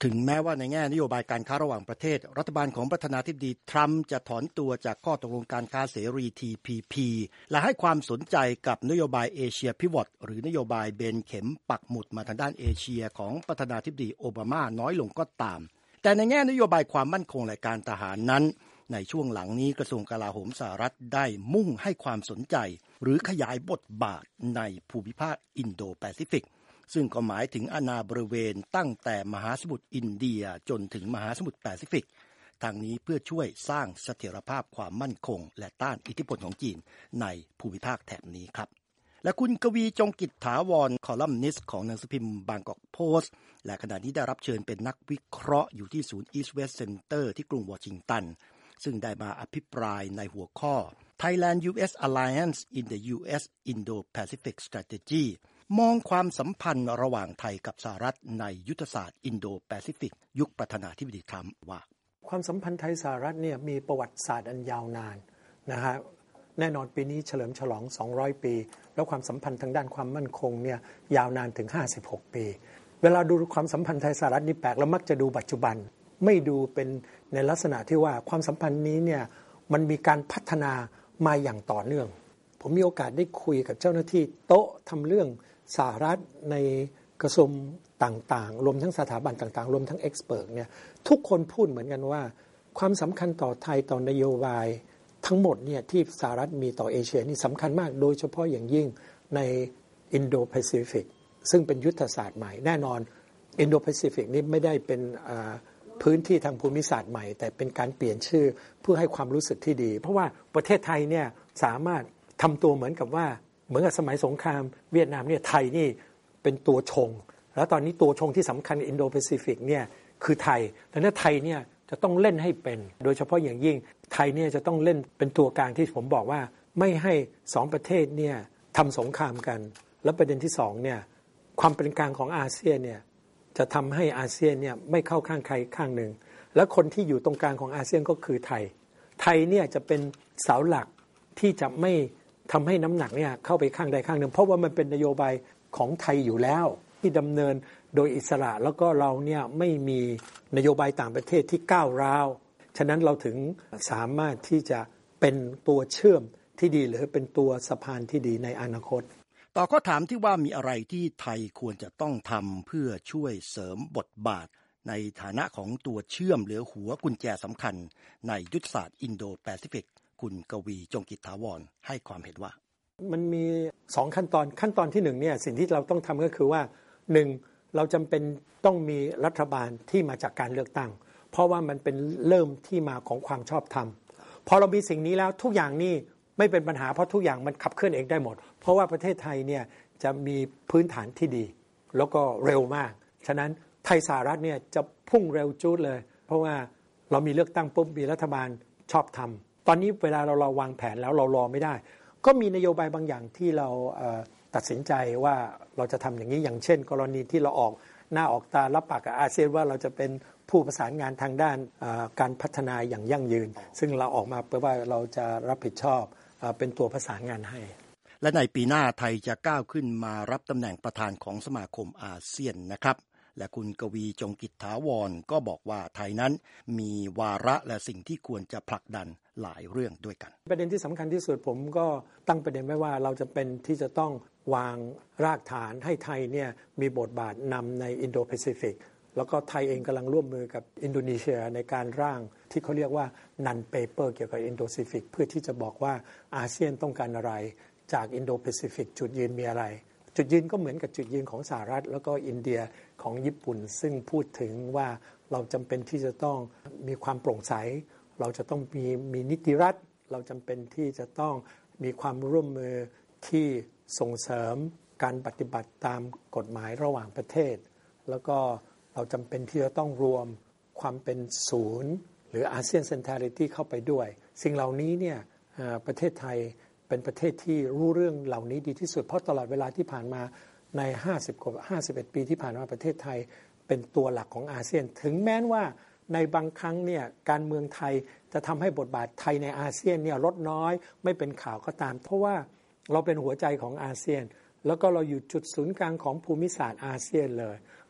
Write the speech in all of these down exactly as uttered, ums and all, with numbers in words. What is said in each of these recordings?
ถึงแม้ว่าในแง่นโยบายการค้าระหว่างประเทศรัฐบาลของประธานาธิบดีทรัมป์จะถอนตัวจากข้อตกลงการค้าเสรี ที พี พี และให้ความสนใจกับนโยบายเอเชียพิวอตหรือนโยบายเบนเข็มปักหมุดมาทางด้านเอเชียของประธานาธิบดีโอบามาน้อยลงก็ตามแต่ในแง่นโยบายความมั่นคงและการทหารนั้นในช่วงหลังนี้กระทรวงกลาโหมสหรัฐได้มุ่งให้ความสนใจหรือขยายบทบาทในภูมิภาคอินโดแปซิฟิกซึ่งก็หมายถึงอาณาบริเวณตั้งแต่มหาสมุทรอินเดียจนถึงมหาสมุทรแปซิฟิกทางนี้เพื่อช่วยสร้างเสถียรภาพความมั่นคงและต้านอิทธิพลของจีนในภูมิภาคแถบนี้ครับและคุณกวีจงกิจถาวรคอลัมนิสต์ของหนังสือพิมพ์บางกอกโพสต์และขณะนี้ได้รับเชิญเป็นนักวิเคราะห์อยู่ที่ศูนย์ East West Center ที่กรุงวอชิงตันซึ่งได้มาอภิปรายในหัวข้อ Thailand ยู เอส Alliance in the ยู เอส Indo-Pacific Strategy มองความสัมพันธ์ระหว่างไทยกับสหรัฐในยุทธศาสตร์อินโดแปซิฟิกยุคประธานาธิบดีทรัมป์ว่าความสัมพันธ์ไทยสหรัฐเนี่ยมีประวัติศาสตร์อันยาวนานนะฮะแน่นอนปีนี้เฉลิมฉลองสองร้อยปีแล้วความสัมพันธ์ทางด้านความมั่นคงเนี่ยยาวนานถึงห้าสิบหกปีเวลาดูความสัมพันธ์ไทยสหรัฐนี่แปลกแล้วมักจะดูปัจจุบันไม่ดูเป็นในลักษณะที่ว่าความสัมพันธ์นี้เนี่ยมันมีการพัฒนามาอย่างต่อเนื่องผมมีโอกาสได้คุยกับเจ้าหน้าที่โต๊ะทำเรื่องสหรัฐในกระทรวงต่างๆรวมทั้งสถาบันต่างๆรวมทั้งเอ็กซ์เพิร์ทเนี่ยทุกคนพูดเหมือนกันว่าความสำคัญต่อไทยต่อนโยบายทั้งหมดเนี่ยที่สหรัฐมีต่อเอเชียนี่สำคัญมากโดยเฉพาะอย่างยิ่งในอินโดแปซิฟิกซึ่งเป็นยุทธศาสตร์ใหม่แน่นอนอินโดแปซิฟิกนี่ไม่ได้เป็นพื้นที่ทางภูมิศาสตร์ใหม่แต่เป็นการเปลี่ยนชื่อเพื่อให้ความรู้สึกที่ดีเพราะว่าประเทศไทยเนี่ยสามารถทำตัวเหมือนกับว่าเหมือนกับสมัยสงครามเวียดนามเนี่ยไทยนี่เป็นตัวชงแล้วตอนนี้ตัวชงที่สำคัญอินโดแปซิฟิกเนี่ยคือไทยดังนั้นไทยเนี่ยจะต้องเล่นให้เป็นโดยเฉพาะอย่างยิ่งไทยเนี่ยจะต้องเล่นเป็นตัวกลางที่ผมบอกว่าไม่ให้สองประเทศเนี่ยทำสงครามกันแล้วประเด็นที่สองเนี่ยความเป็นกลางของอาเซียนเนี่ยจะทำให้อาเซียนเนี่ยไม่เข้าข้างใครข้างหนึ่งและคนที่อยู่ตรงกลางของอาเซียนก็คือไทยไทยเนี่ยจะเป็นเสาหลักที่จะไม่ทำให้น้ำหนักเนี่ยเข้าไปข้างใดข้างหนึ่งเพราะว่ามันเป็นนโยบายของไทยอยู่แล้วที่ดำเนินโดยอิสระแล้วก็เราเนี่ยไม่มีนโยบายต่างประเทศที่ก้าวร้าวฉะนั้นเราถึงสามารถที่จะเป็นตัวเชื่อมที่ดีหรือเป็นตัวสะพานที่ดีในอนาคตต่อข้อถามที่ว่ามีอะไรที่ไทยควรจะต้องทำเพื่อช่วยเสริมบทบาทในฐานะของตัวเชื่อมหรือหัวกุญแจสำคัญในยุทธศาสตร์อินโดแปซิฟิกคุณกวีจงกิจถาวรให้ความเห็นว่ามันมีสองขั้นตอนขั้นตอนที่หนึ่งเนี่ยสิ่งที่เราต้องทำก็คือว่าหนึ่งเราจำเป็นต้องมีรัฐบาลที่มาจากการเลือกตั้งเพราะว่ามันเป็นเริ่มที่มาของความชอบธรรมพอเรามีสิ่งนี้แล้วทุกอย่างนี่ไม่เป็นปัญหาเพราะทุกอย่างมันขับเคลื่อนเองได้หมดเพราะว่าประเทศไทยเนี่ยจะมีพื้นฐานที่ดีแล้วก็เร็วมากฉะนั้นไทยสหรัฐเนี่ยจะพุ่งเร็วจูดเลยเพราะว่าเรามีเลือกตั้งปุ๊บมีรัฐบาลชอบธรรมตอนนี้เวลาเราเราวางแผนแล้วเรารอไม่ได้ก็มีนโยบายบางอย่างที่เราตัดสินใจว่าเราจะทำอย่างนี้อย่างเช่นกรณีที่เราออกหน้าออกตารับปากกับอาเซียนว่าเราจะเป็นผู้ประสานงานทางด้านการพัฒนาอย่างยั่งยืนซึ่งเราออกมาเพื่อว่าเราจะรับผิดชอบเป็นตัวประสานงานให้และในปีหน้าไทยจะก้าวขึ้นมารับตำแหน่งประธานของสมาคมอาเซียนนะครับและคุณกวีจงกิจถาวรก็บอกว่าไทยนั้นมีวาระและสิ่งที่ควรจะผลักดันหลายเรื่องด้วยกันประเด็นที่สำคัญที่สุดผมก็ตั้งประเด็นไว้ว่าเราจะเป็นที่จะต้องวางรากฐานให้ไทยเนี่ยมีบทบาทนำในอินโดแปซิฟิกแล้วก็ไทยเองกำลังร่วมมือกับอินโดนีเซียในการร่างที่เขาเรียกว่านันเปเปอร์เกี่ยวกับอินโดแปซิฟิกเพื่อที่จะบอกว่าอาเซียนต้องการอะไรจากอินโดแปซิฟิกจุดยืนมีอะไรจุดยืนก็เหมือนกับจุดยืนของสหรัฐแล้วก็อินเดียของญี่ปุ่นซึ่งพูดถึงว่าเราจำเป็นที่จะต้องมีความโปร่งใสเราจะต้องมีมีนิติรัฐเราจำเป็นที่จะต้องมีความร่วมมือที่ส่งเสริมการปฏิบัติตามกฎหมายระหว่างประเทศแล้วก็เราจำเป็นที่จะต้องรวมความเป็นศูนย์หรืออาเซียนเซ็นทรัลิตี้เข้าไปด้วยสิ่งเหล่านี้เนี่ยประเทศไทยเป็นประเทศที่รู้เรื่องเหล่านี้ดีที่สุดเพราะตลอดเวลาที่ผ่านมาในห้าสิบกว่าห้าสิบเอ็ดปีที่ผ่านมาประเทศไทยเป็นตัวหลักของอาเซียนถึงแม้ว่าในบางครั้งเนี่ยการเมืองไทยจะทำให้บทบาทไทยในอาเซียนเนี่ยลดน้อยไม่เป็นข่าวก็ตามเพราะว่าเราเป็นหัวใจของอาเซียนแล้วก็เราอยู่จุดศูนย์กลางของภูมิศาสตร์อาเซียนเลย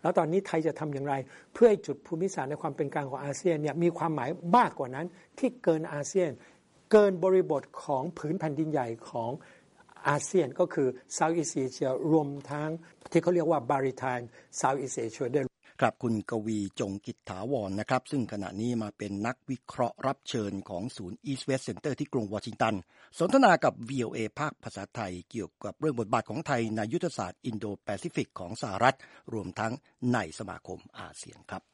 แล้วตอนนี้ไทยจะทำอย่างไรเพื่อให้จุดภูมิศาสตร์ในความเป็นกลางของอาเซียนเนี่ยมีความหมายมากกว่านั้นที่เกินอาเซียนเกินบริบทของผืนแผ่นดินใหญ่ของอาเซียนก็คือ Southeast Asia รวมทั้งที่เขาเรียกว่า Maritime Southeast Asia ด้วยครับคุณกวีจงกิจถาวรนะครับซึ่งขณะนี้มาเป็นนักวิเคราะห์รับเชิญของศูนย์ East West Center ที่กรุงวอชิงตันสนทนากับ วี โอ เอ ภาคภาษาไทยเกี่ยวกับเรื่องบทบาทของไทยในยุทธศาสตร์อินโดแปซิฟิกของสหรัฐรวมทั้งในสมาคมอาเซียนครับ